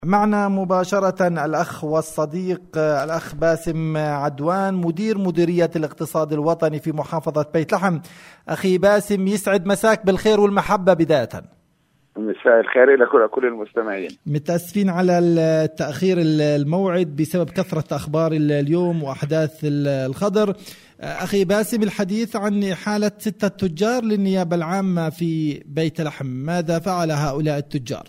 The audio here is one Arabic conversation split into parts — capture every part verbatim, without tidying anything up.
معنا مباشرة الأخ والصديق الأخ باسم عدوان، مدير مديرية الاقتصاد الوطني في محافظة بيت لحم. أخي باسم، يسعد مساك بالخير والمحبة بداية. مساء الخير لكل كل المستمعين. متأسفين على التأخير الموعد بسبب كثرة أخبار اليوم وأحداث الخضر. أخي باسم، الحديث عن حالة ستة تجار للنيابة العامة في بيت لحم، ماذا فعل هؤلاء التجار؟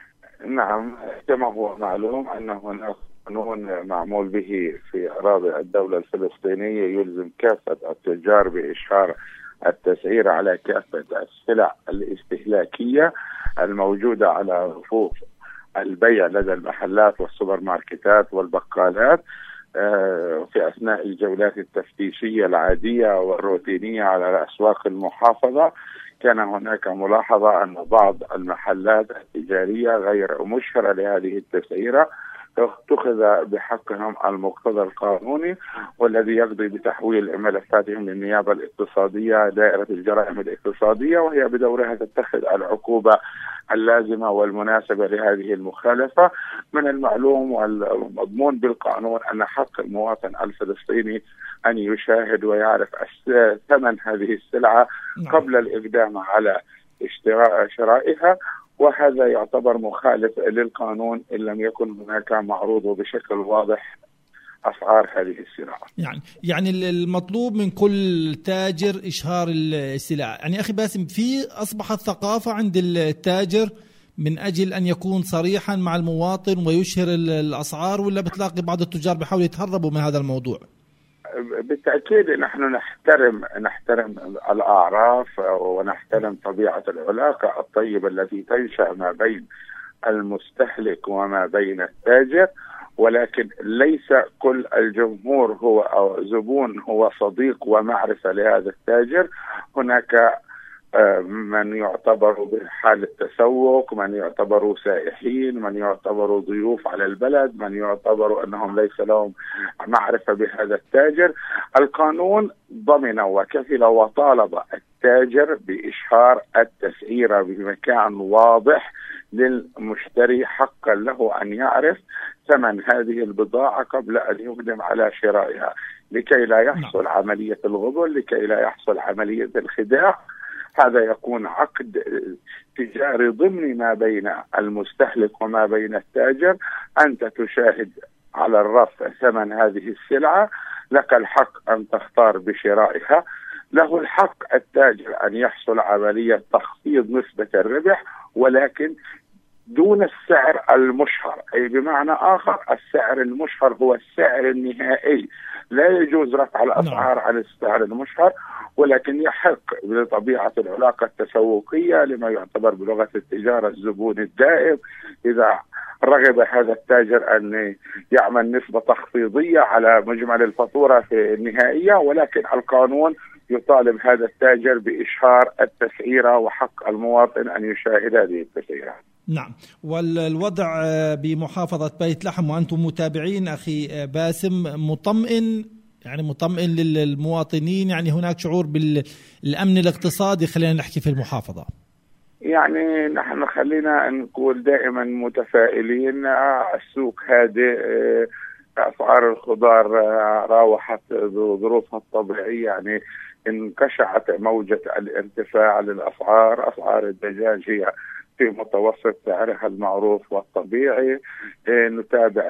نعم، كما هو معلوم أن هناك قانون معمول به في أراضي الدولة الفلسطينية يلزم كافة التجار بإشهار التسعير على كافة السلع الاستهلاكية الموجودة على رفوف البيع لدى المحلات والسوبر ماركتات والبقالات في أثناء الجولات التفتيشية العادية والروتينية على أسواق المحافظة. كان هناك ملاحظة أن بعض المحلات التجارية غير مشهرة لهذه التسعيرة اتخذ بحقهم المقتضى القانوني، والذي يقضي بتحويل ملفاتهم للنيابة الاقتصادية دائرة الجرائم الاقتصادية، وهي بدورها تتخذ العقوبة اللازمة والمناسبة لهذه المخالفة. من المعلوم والمضمون بالقانون أن حق المواطن الفلسطيني أن يشاهد ويعرف ثمن هذه السلعة قبل الإقدام على اشتراء شرائها، وهذا يعتبر مخالف للقانون إن لم يكن هناك معروض بشكل واضح أسعار هذه السلع. يعني يعني المطلوب من كل تاجر إشهار السلع. يعني أخي باسم، في أصبحت ثقافة عند التاجر من أجل أن يكون صريحا مع المواطن ويشهر الأسعار، ولا بتلاقي بعض التجار بيحاولوا يتهربوا من هذا الموضوع؟ بالتأكيد نحن نحترم نحترم الأعراف ونحترم طبيعة العلاقة الطيبة التي تنشأ ما بين المستهلك وما بين التاجر، ولكن ليس كل الجمهور هو أو زبون هو صديق ومعرفة لهذا التاجر. هناك من يعتبر بحالة تسوق، من يعتبر سائحين، من يعتبر ضيوف على البلد، من يعتبر أنهم ليس لهم معرفة بهذا التاجر. القانون ضمن وكفل وطالب التاجر بإشهار التسعيرة بمكان واضح للمشتري، حقا له أن يعرف ثمن هذه البضاعة قبل أن يقدم على شرائها، لكي لا يحصل عملية الغبن، لكي لا يحصل عملية الخداع. هذا يكون عقد تجاري ضمني ما بين المستهلك وما بين التاجر. أنت تشاهد على الرف ثمن هذه السلعة، لك الحق أن تختار بشرائها، له الحق التاجر أن يحصل عملية تخفيض نسبة الربح، ولكن دون السعر المشهر. أي بمعنى آخر، السعر المشهر هو السعر النهائي، لا يجوز رفع الأسعار عن السعر المشهر، ولكن يحق بطبيعة العلاقة التسوقية لما يعتبر بلغة التجارة الزبون الدائم. إذا رغب هذا التاجر أن يعمل نسبة تخفيضية على مجمل الفاتورة في النهائية، ولكن القانون يطالب هذا التاجر بإشهار التسعيرة، وحق المواطن أن يشاهد هذه التسعيرة. نعم، والوضع بمحافظة بيت لحم وأنتم متابعين أخي باسم مطمئن، يعني مطمئن للمواطنين؟ يعني هناك شعور بالأمن الاقتصادي، خلينا نحكي في المحافظة. يعني نحن خلينا نقول دائما متفائلين. السوق هادئ، أسعار الخضار راوحت ظروفها الطبيعية، يعني انكشعت موجة الارتفاع للأسعار. أسعار الدجاج هي في متوسط سعرها المعروف والطبيعي. نتابع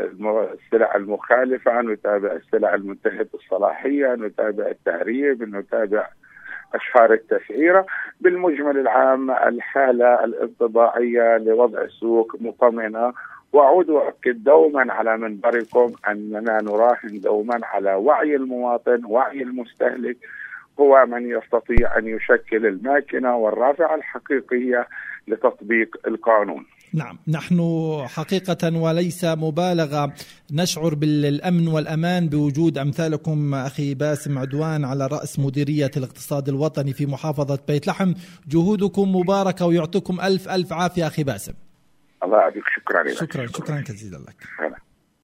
السلع المخالفة، نتابع السلع المنتهية الصلاحية، نتابع التهريب، نتابع أشهار التسعيرة. بالمجمل العام الحالة الانطباعية لوضع السوق مطمئنة، وأعود وأؤكد دوما على منبركم أننا نراهن دوما على وعي المواطن، وعي المستهلك هو من يستطيع أن يشكل الماكنة والرافعة الحقيقية لتطبيق القانون. نعم، نحن حقيقة وليس مبالغة نشعر بالأمن والأمان بوجود أمثالكم أخي باسم عدوان على رأس مديرية الاقتصاد الوطني في محافظة بيت لحم. جهودكم مباركة ويعطيكم ألف ألف عافية أخي باسم. الله يعطيك. شكرا لك. شكرا شكرا جزيلا لك.